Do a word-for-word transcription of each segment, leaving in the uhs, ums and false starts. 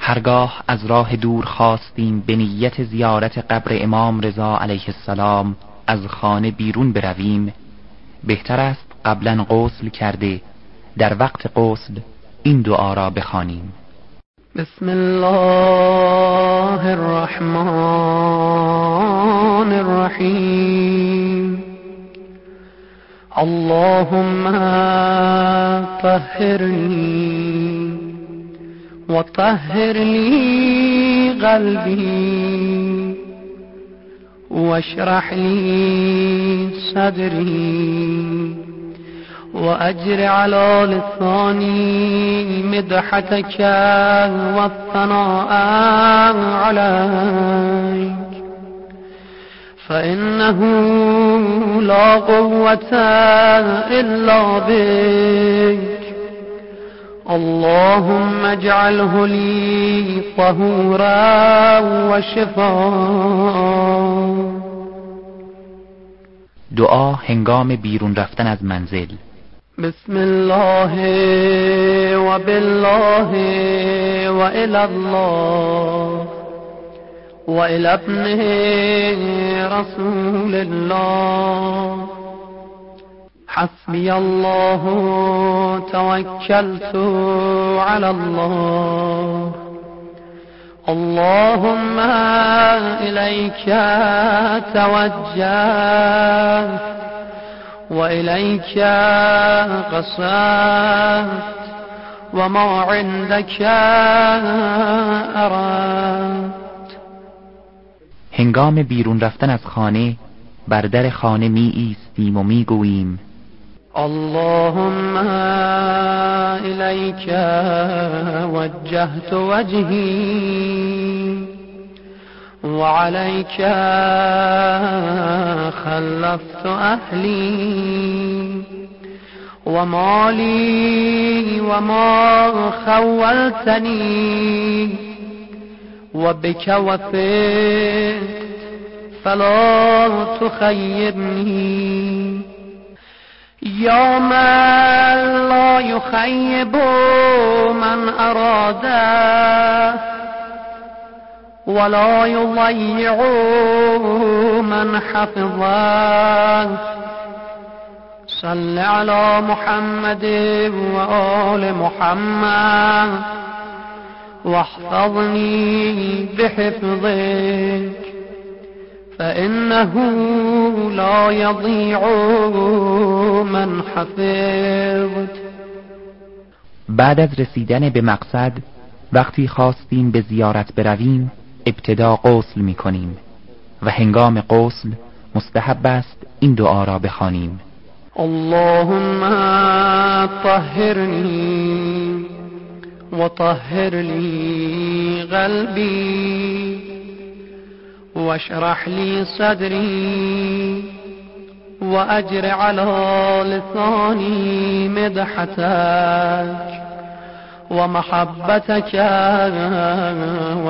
هرگاه از راه دور خواستیم به نیت زیارت قبر امام رضا علیه السلام از خانه بیرون برویم، بهتر است قبلا غسل کرده در وقت غسل این دعا را بخوانیم: بسم الله الرحمن الرحیم. اللهم طهرنی و طهر لی قلبی و اشرح لی صدری و اجر على لسانی مدحتك و الثناء علیک فإنه لا قوة إلا بك. اللهم اجعله لي طهورا و شفاء. دعا هنگام بیرون رفتن از منزل: بسم الله و بالله و الی الله و الی ابن رسول الله. حسبی الله توکلت علی الله. اللهم الیک توجهت و الیک قصدت و ما عندك اردت. هنگام بیرون رفتن از خانه بر در خانه می ایستیم و می گوییم: اللهم الیک وجهت وجهی و علیک خلفت اهلی و مالی و ما خولتنی و بک وثقت فلا تخیبنی. یا من لا یخیب من اراده ولا یضیع من حفظه. صل علی محمد و آل محمد واحفظنی بحفظك فإنه لا يضيع من حفظت. بعد از رسیدن به مقصد وقتی خواستیم به زیارت برویم ابتدا غسل می کنیم و هنگام غسل مستحب است این دعا را بخوانیم: اللهم طهرنی و طهر لی قلبی و اشرح لی صدری و اجر علی لسانی مدحتک و محبتك و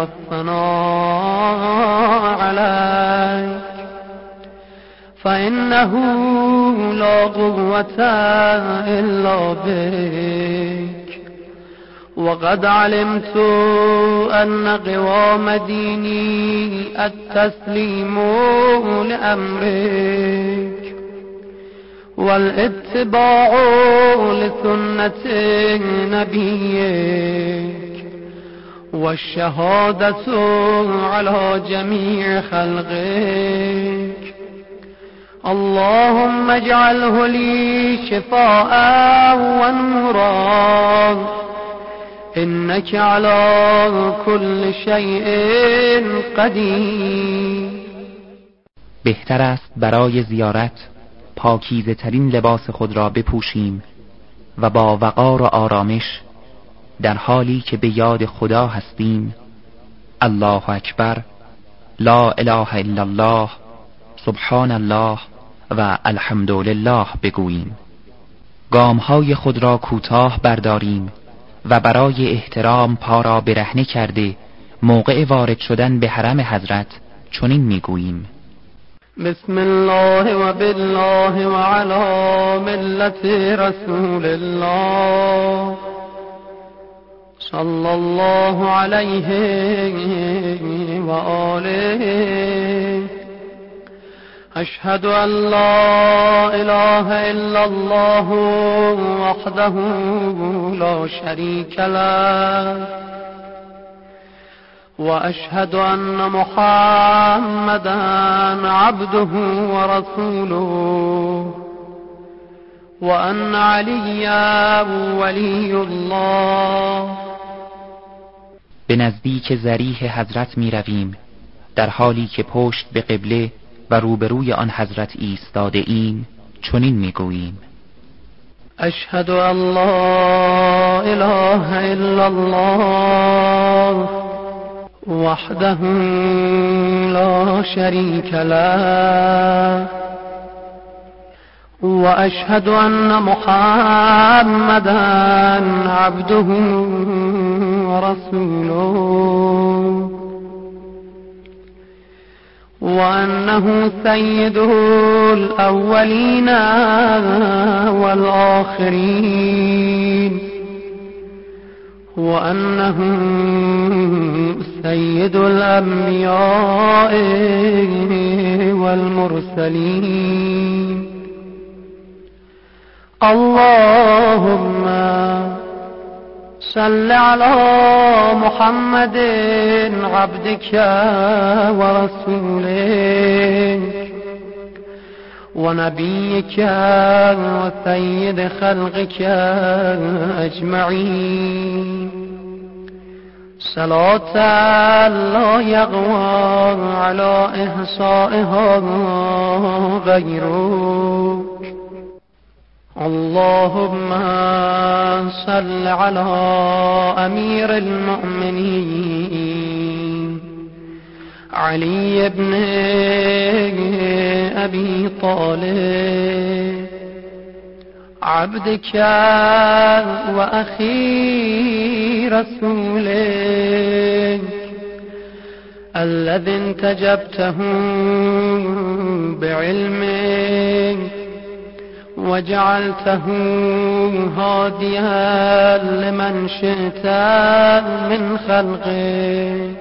الثناء علیک فإنه لا قوة إلا بك. وقد علمت أن قوام ديني التسليم لأمرك والاتباع لسنة نبيك والشهادة على جميع خلقك. اللهم اجعله لي شفاء ونورا إنك على كل شيء قدير. بهتر است برای زیارت پاکیزه ترین لباس خود را بپوشیم و با وقار و آرامش در حالی که به یاد خدا هستیم الله اکبر، لا اله الا الله، سبحان الله و الحمدلله بگوییم. گامهای خود را کوتاه برداریم و برای احترام پا را برهنه کرده موقع وارد شدن به حرم حضرت چنین میگوییم: بسم الله و بالله و علی ملت رسول الله صلى الله عليه وآله. أشهد أن لا إله إلا الله وحده لا شريك له، وأشهد أن محمدا عبده ورسوله، وأن عليا ولي الله. به نزدیک ضریح حضرت می رویم در حالی که پشت به قبله و روبروی آن حضرت ایستاده ایم، چنین می گوییم: اشهد ان لا اله الا الله وحده لا شريك له، واشهد ان محمدا عبده ورسوله، وأنه سيد الأولين والآخرين، وأنه سيد الأنبياء والمرسلين. اللهم صل على محمد عبدك ورسولك ونبيك وسيد خلقك أجمعين، صلاة لا يقوى على إحصائها غيرك. اللهم صل على أمير المؤمنين علي بن أبي طالب، عبدك وأخي رسولك، الذي انتجبته بعلمك وجعلته هاديا لمن شئت من خلقك،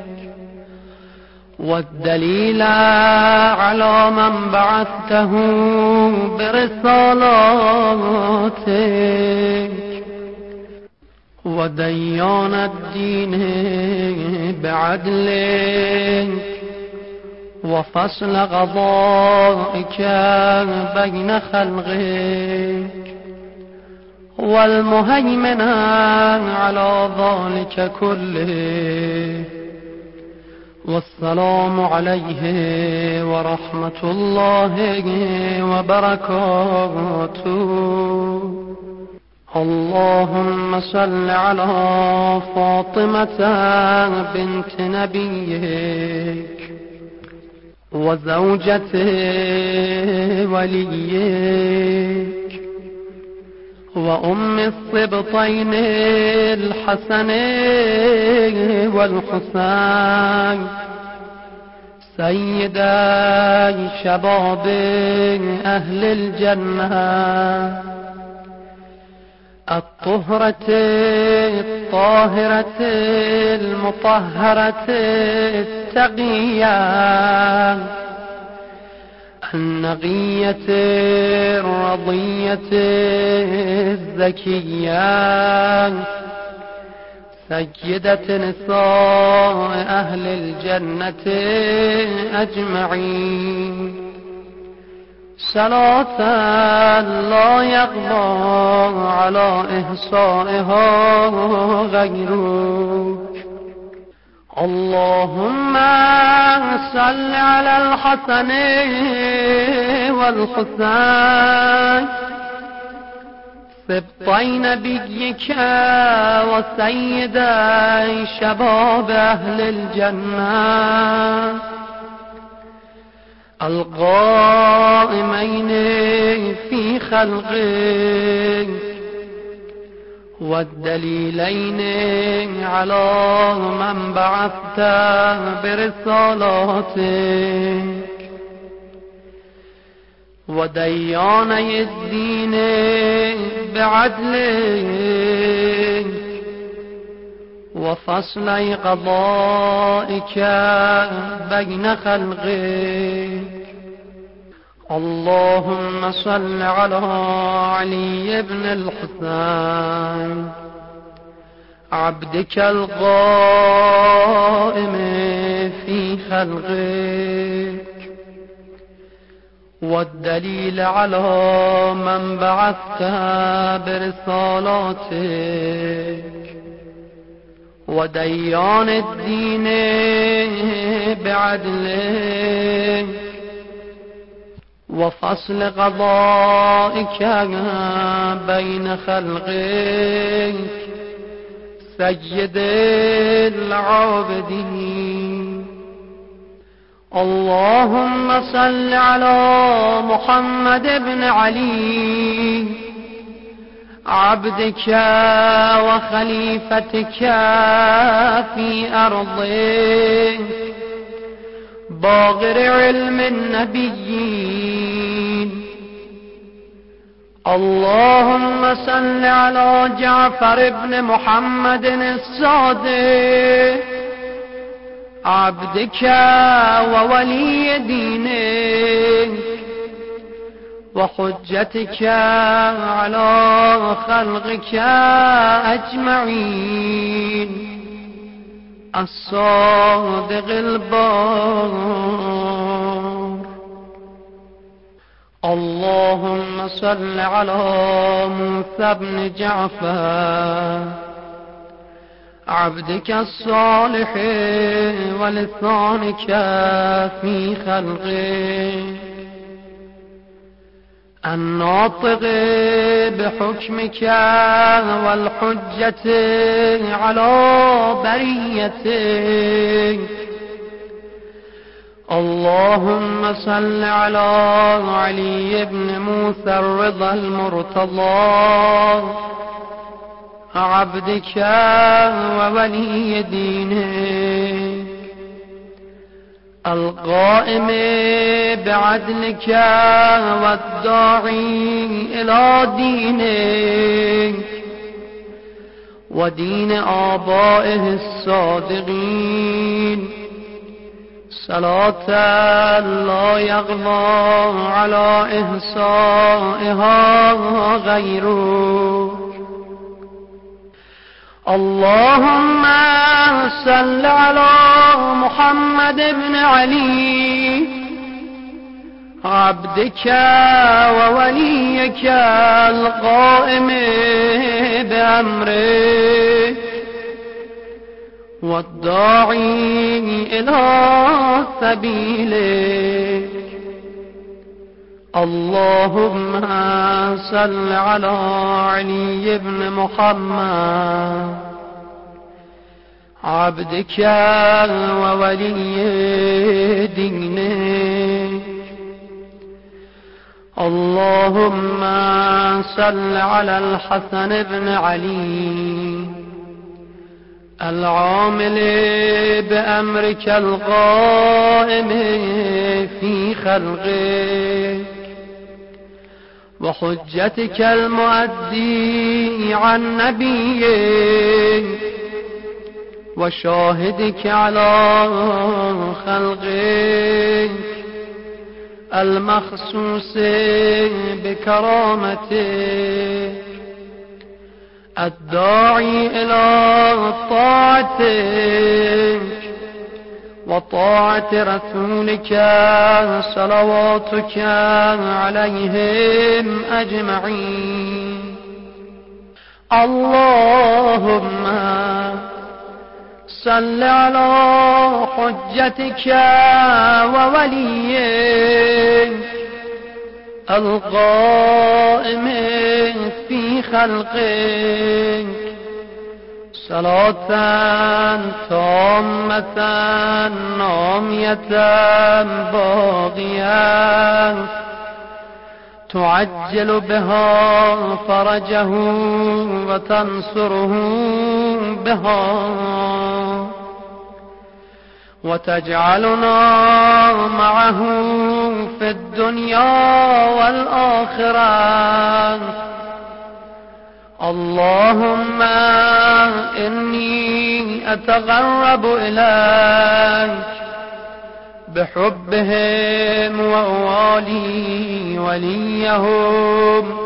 والدليل على من بعثته برسالاتك، وديان الدين بعدلك، وفصل قضائك بين خلقك، والمهيمن على ذلك كله. والسلام عليه ورحمة الله وبركاته. اللهم صل على فاطمة بنت نبيك وزوجة وليك وأم الصبطين الحسن والحسين، سيدا شباب أهل الجنة، الطهرة الطاهرة المطهرة التقية النقية الرضية الزكية، سيدة نساء أهل الجنة أجمعين، صلاة لا يقضى على إحصائها غيرك. اللهم صل على الحسن والحسين سبطي نبيك وسيدي شباب أهل الجنة، القائمين في خلقك، والدليلين على من بعثت برسالاتك، ودياني الدين بعدلك، وفصل قضائك بين خلقك. اللهم صل على علي بن الحسين عبدك القائم في خلقك، والدليل على من بعثت برسالاتك، وديان الدين بعدلك، وفصل قضائك بين خلقك سيد العابدين. اللهم صل على محمد بن علي عبدك وخليفتك في أرضك، باغر علم النبيين. اللهم صل على جعفر بن محمد الصادق عبدك وولي دينك، وحجتك على خلقك أجمعين، الصادق البار. اللهم صل على موسى بن جعفر عبدك الصالح ولسانك في خلقك، الناطق بحكمك والحجة على بريتك. اللهم صل على علي بن موسى الرضا المرتضى عبدك وولي دينك، القائم بعدلك والداعي إلى دينك ودين آبائه الصادقين، صلاة لا يغلى على إحصائها غيره. اللهم صل على محمد بن علي عبدك ووليك القائم بأمرك، والداعي إلى سبيلك. اللهم صل على علي بن محمد عبدك وولي دينك. اللهم صل على الحسن بن علي العامل بأمرك القائم في خلقك، وحجتك المؤدي عن نبيك، وشاهدك على خلقك المخصوص بكرامتك، الداعي إلى طاعتك وطاعة رسولك صلواتك عليهم أجمعين. اللهم صل على حجتك ووليك القائم في خلقك، صلاة تامة نامية باقية تعجل بها فرجه وتنصره بها، وتجعلنا معه في الدنيا والآخرة، اللهم إني أتقرب إليك بحبهم وأوالي وليهم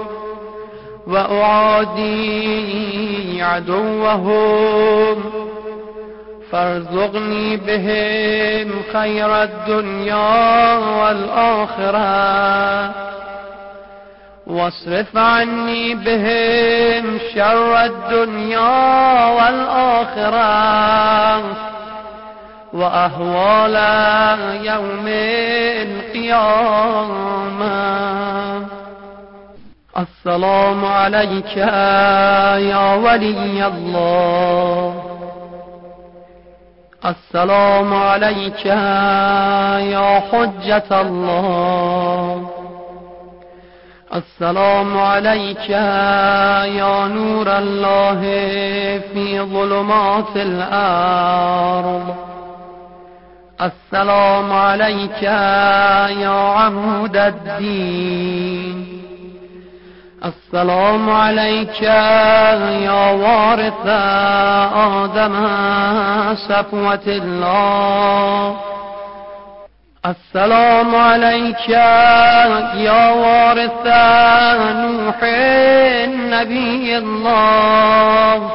وأعادي عدوهم، فارزقني بهم خير الدنيا والآخرة، واصرف عني بهم شر الدنيا والآخرة وأهوال يوم القيامة. السلام عليك يا ولي الله، السلام عليك يا حجة الله، السلام عليك يا نور الله في ظلمات الأرض، السلام عليك يا عمود الدين، السلام عليك يا وارث آدم صفوة الله، السلام عليك يا وارث نوح نبي الله،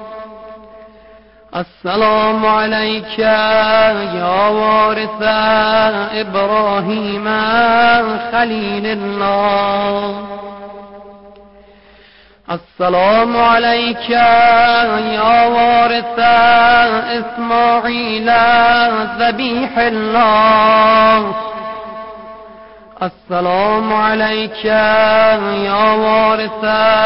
السلام عليك يا وارث إبراهيم خليل الله، السلام عليك يا وارث إسماعيل ذبيح الله، السلام عليك يا وارث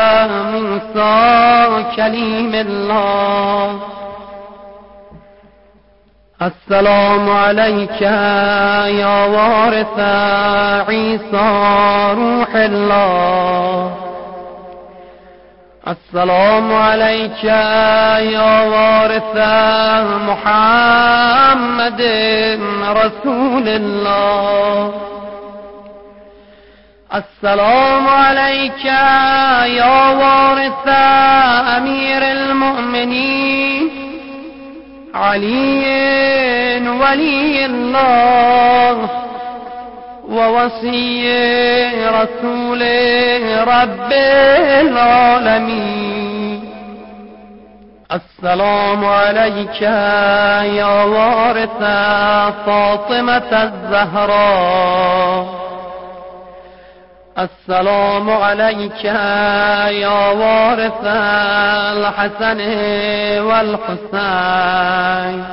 موسى كليم الله، السلام عليك يا وارث عيسى روح الله، السلام عليك يا وارث محمد رسول الله، السلام عليك يا وارث أمير المؤمنين علي ولي الله ووصي رسول رب العالمين، السلام عليك يا وارث فاطمة الزهراء، السلام عليك يا وارث الحسن والحسين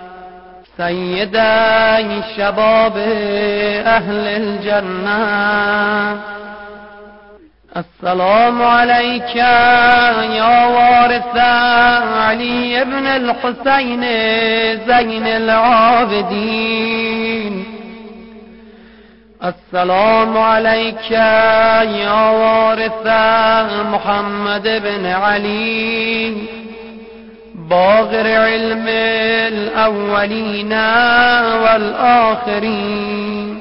سيدي شباب أهل الجنة، السلام عليك يا وارث علي بن الحسين زين العابدين، السلام عليك يا وارث محمد بن علي باغر علم الأولين والآخرين،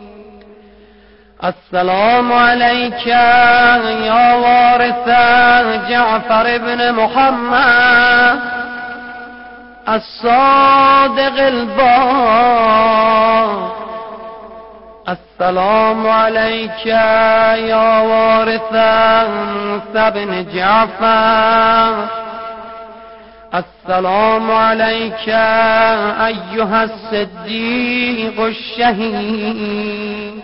السلام عليك يا وارث جعفر بن محمد الصادق البار، السلام عليك يا وارث موسى بن جعفر، السلام عليك أيها الصديق الشهيد،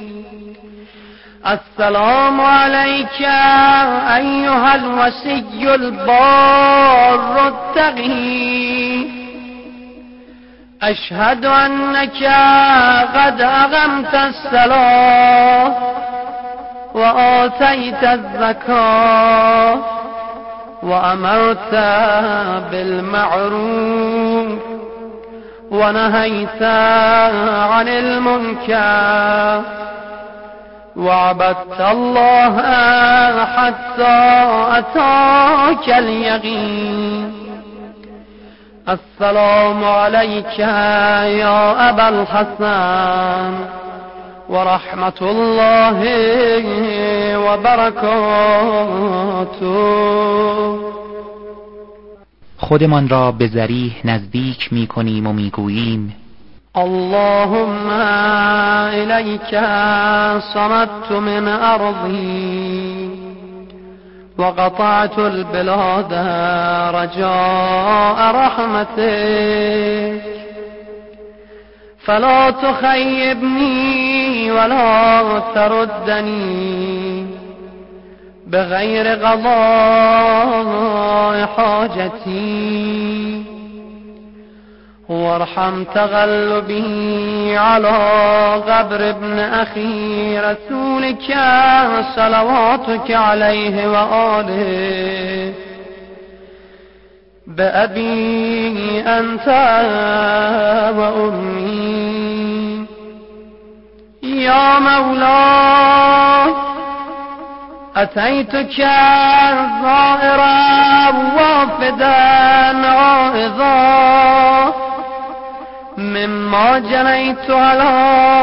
السلام عليك أيها الوصي البار التقي، أشهد أنك قد أقمت الصلاة وآتيت الزكاة وأمرت بالمعروف ونهيت عن المنكر وعبدت الله حتى أتاك اليقين. السلام عليك يا أبا الحسن ورحمة الله وبركاته. خودمان را به ذریح نزدیک می کنیم و می گوییم اللهم الیک صمت من ارضی وقطعت البلاد رجاء رحمتك فلا تخيبني ولا تردني بغير قضاء حاجتي وارحم تغلبي على قبر ابن أخي رسولك صلواتك عليه وآله بأبي أنت وأمي يا مولاي أتيتك زائرا وافدا عائذا مما جنيت على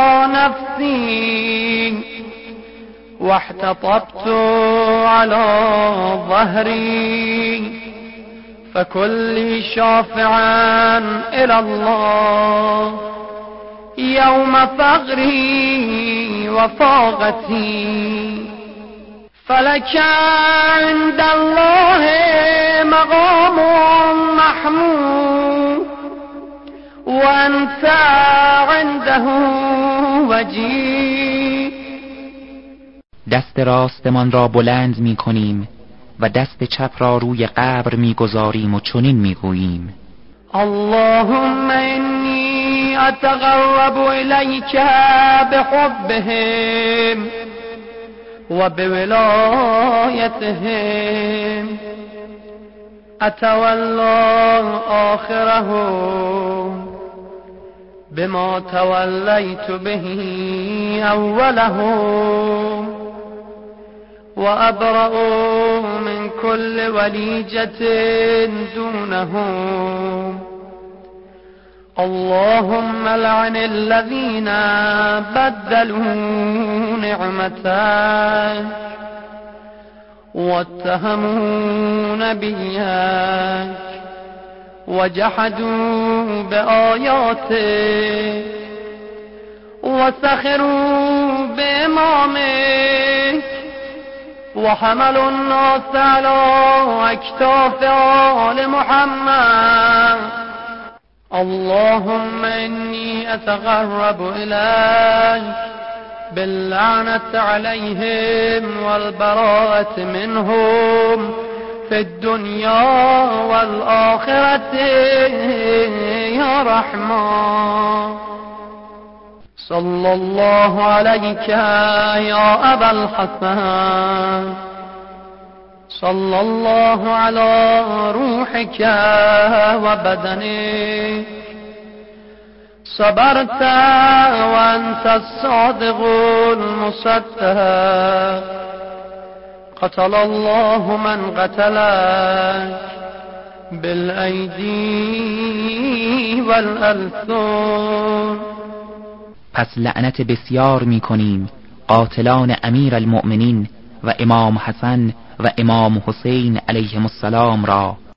نفسي واحتطبت على ظهري فكل شافعا إلى الله يوم فقري وفاقتي فلك عند الله مقام محمود وأنت عنده وجيه. دست راستمان را بلند می کنیم و دست چپ را روی قبر می گذاریم و چنین می گوییم اللهم انی اتقرب الیک بحبهم و بولایتهم اتولا آخرهم بما تولیت به اولهم وأبرأ من كل وليجة دونهم اللهم لعن الذين بدلوا نعمتك واتهموا نبيك وجحدوا بآياتك وسخروا بإمامك وحملوا الناس على اكتاف آل محمد اللهم إني أتقرب إليك باللعنة عليهم والبراءة منهم في الدنيا والآخرة يا رحمن صلى الله عليك يا أبا الحسن صلى الله على روحك وبدنك صبرت وأنت الصادق المصدق قتل الله من قتلك بالأيدي والألسن. پس لعنت بسیار می کنیم قاتلان امیر المؤمنین و امام حسن و امام حسین علیهم السلام را